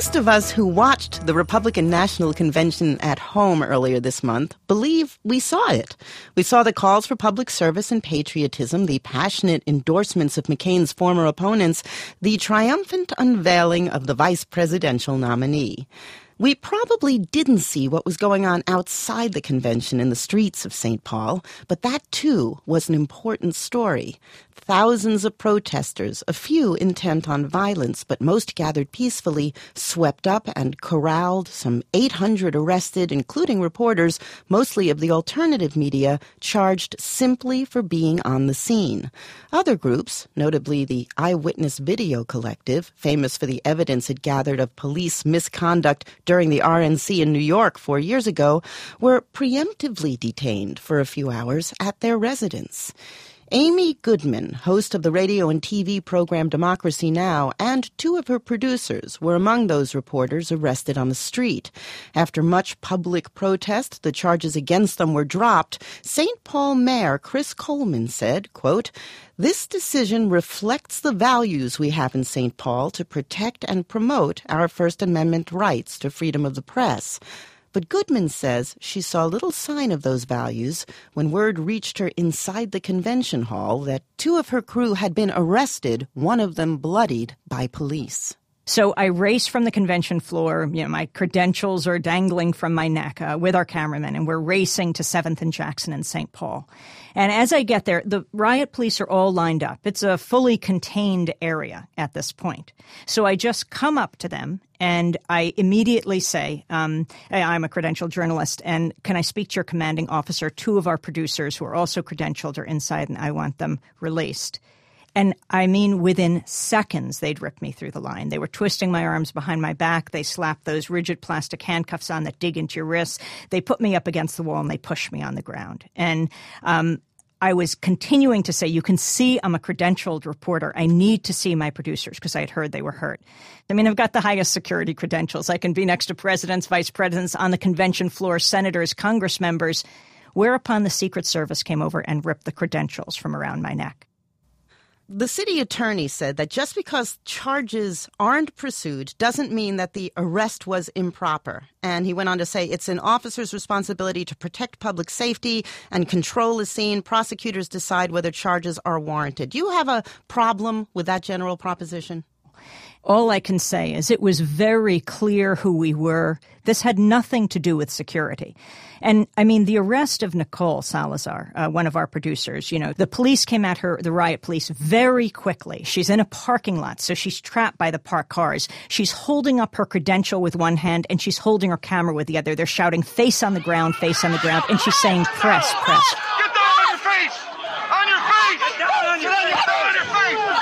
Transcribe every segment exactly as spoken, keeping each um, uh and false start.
Most of us who watched the Republican National Convention at home earlier this month believe we saw it. We saw the calls for public service and patriotism, the passionate endorsements of McCain's former opponents, the triumphant unveiling of the vice presidential nominee. We probably didn't see what was going on outside the convention in the streets of Saint Paul, but that, too, was an important story. Thousands of protesters, a few intent on violence, but most gathered peacefully, swept up and corralled, some eight hundred arrested, including reporters, mostly of the alternative media, charged simply for being on the scene. Other groups, notably the Eyewitness Video Collective, famous for the evidence it gathered of police misconduct during the R N C in New York four years ago, were preemptively detained for a few hours at their residence. Amy Goodman, host of the radio and T V program Democracy Now!, and two of her producers were among those reporters arrested on the street. After much public protest, the charges against them were dropped. Saint Paul Mayor Chris Coleman said, quote, "This decision reflects the values we have in Saint Paul to protect and promote our First Amendment rights to freedom of the press." But Goodman says she saw little sign of those values when word reached her inside the convention hall that two of her crew had been arrested, one of them bloodied, by police. So I race from the convention floor. You know, my credentials are dangling from my neck uh, with our cameraman, and we're racing to seventh and Jackson in Saint Paul. And as I get there, the riot police are all lined up. It's a fully contained area at this point. So I just come up to them and I immediately say, um, hey, I'm a credentialed journalist, and can I speak to your commanding officer? Two of our producers who are also credentialed are inside, and I want them released. And I mean, within seconds, they'd ripped me through the line. They were twisting my arms behind my back. They slapped those rigid plastic handcuffs on that dig into your wrists. They put me up against the wall and they pushed me on the ground. And um, I was continuing to say, you can see I'm a credentialed reporter. I need to see my producers because I had heard they were hurt. I mean, I've got the highest security credentials. I can be next to presidents, vice presidents, on the convention floor, senators, Congress members. Whereupon the Secret Service came over and ripped the credentials from around my neck. The city attorney said that just because charges aren't pursued doesn't mean that the arrest was improper. And he went on to say it's an officer's responsibility to protect public safety and control the scene. Prosecutors decide whether charges are warranted. Do you have a problem with that general proposition? All I can say is it was very clear who we were. This had nothing to do with security. And, I mean, the arrest of Nicole Salazar, uh, one of our producers, you know, the police came at her, the riot police, very quickly. She's in a parking lot, so she's trapped by the parked cars. She's holding up her credential with one hand, and she's holding her camera with the other. They're shouting, face on the ground, face on the ground, and she's saying, press, press. Get down on your face! On your face! Get down on your face! On your face!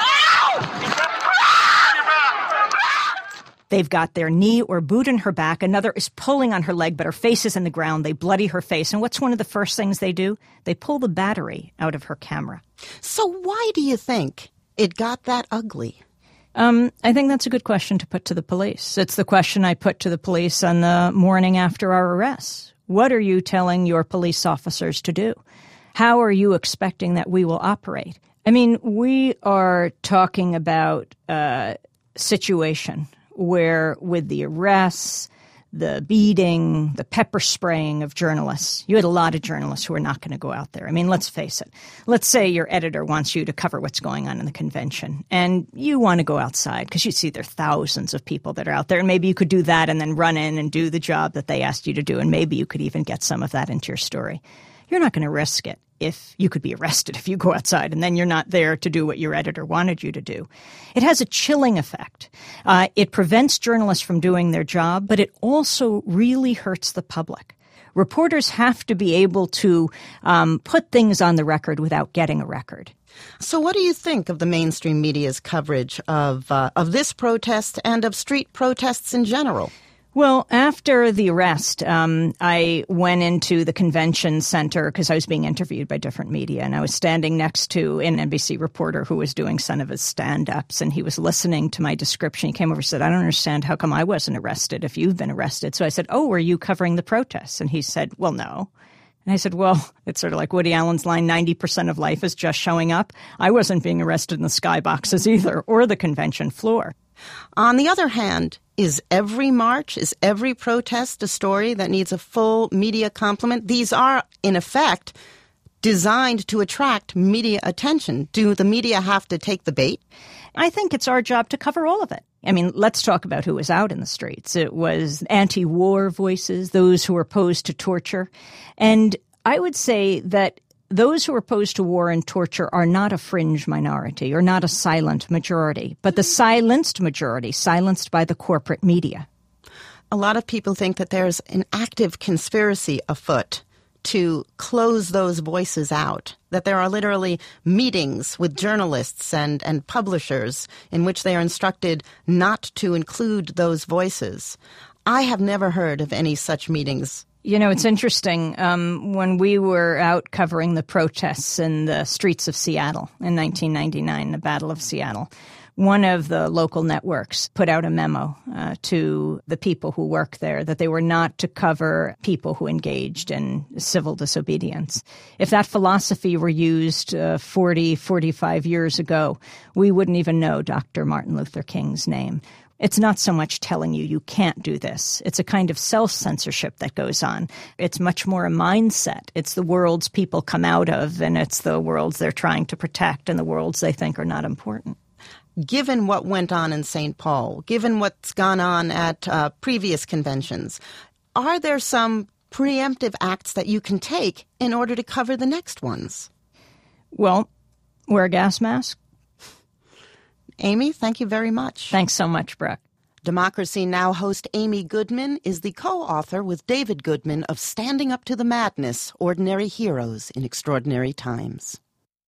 They've got their knee or boot in her back. Another is pulling on her leg, but her face is in the ground. They bloody her face. And what's one of the first things they do? They pull the battery out of her camera. So why do you think it got that ugly? Um, I think that's a good question to put to the police. It's the question I put to the police on the morning after our arrests. What are you telling your police officers to do? How are you expecting that we will operate? I mean, we are talking about a situation where with the arrests, the beating, the pepper spraying of journalists, you had a lot of journalists who are not going to go out there. I mean, let's face it. Let's say your editor wants you to cover what's going on in the convention, and you want to go outside because you see there are thousands of people that are out there, and maybe you could do that and then run in and do the job that they asked you to do, and maybe you could even get some of that into your story. You're not going to risk it if you could be arrested if you go outside and then you're not there to do what your editor wanted you to do. It has a chilling effect. Uh, it prevents journalists from doing their job, but it also really hurts the public. Reporters have to be able to um, put things on the record without getting a record. So what do you think of the mainstream media's coverage of uh, of this protest and of street protests in general? Well, after the arrest, um, I went into the convention center because I was being interviewed by different media, and I was standing next to an N B C reporter who was doing some of his stand-ups, and he was listening to my description. He came over and said, I don't understand how come I wasn't arrested if you've been arrested. So I said, oh, were you covering the protests? And he said, well, no. And I said, well, it's sort of like Woody Allen's line, ninety percent of life is just showing up. I wasn't being arrested in the skyboxes either, or the convention floor. On the other hand, Is every march, is every protest a story that needs a full media complement? These are, in effect, designed to attract media attention. Do the media have to take the bait? I think it's our job to cover all of it. I mean, let's talk about who was out in the streets. It was anti-war voices, those who were opposed to torture. And I would say that those who are opposed to war and torture are not a fringe minority or not a silent majority, but the silenced majority, silenced by the corporate media. A lot of people think that there's an active conspiracy afoot to close those voices out, that there are literally meetings with journalists and, and publishers in which they are instructed not to include those voices. I have never heard of any such meetings. You know, it's interesting. Um, when we were out covering the protests in the streets of Seattle in nineteen ninety-nine, the Battle of Seattle, one of the local networks put out a memo uh, to the people who work there that they were not to cover people who engaged in civil disobedience. If that philosophy were used uh, forty, forty-five years ago, we wouldn't even know Doctor Martin Luther King's name. It's not so much telling you you can't do this. It's a kind of self-censorship that goes on. It's much more a mindset. It's the worlds people come out of, and it's the worlds they're trying to protect and the worlds they think are not important. Given what went on in Saint Paul, given what's gone on at uh, previous conventions, are there some preemptive acts that you can take in order to cover the next ones? Well, wear a gas mask. Amy, thank you very much. Thanks so much, Brooke. Democracy Now! Host Amy Goodman is the co-author with David Goodman of Standing Up to the Madness, Ordinary Heroes in Extraordinary Times.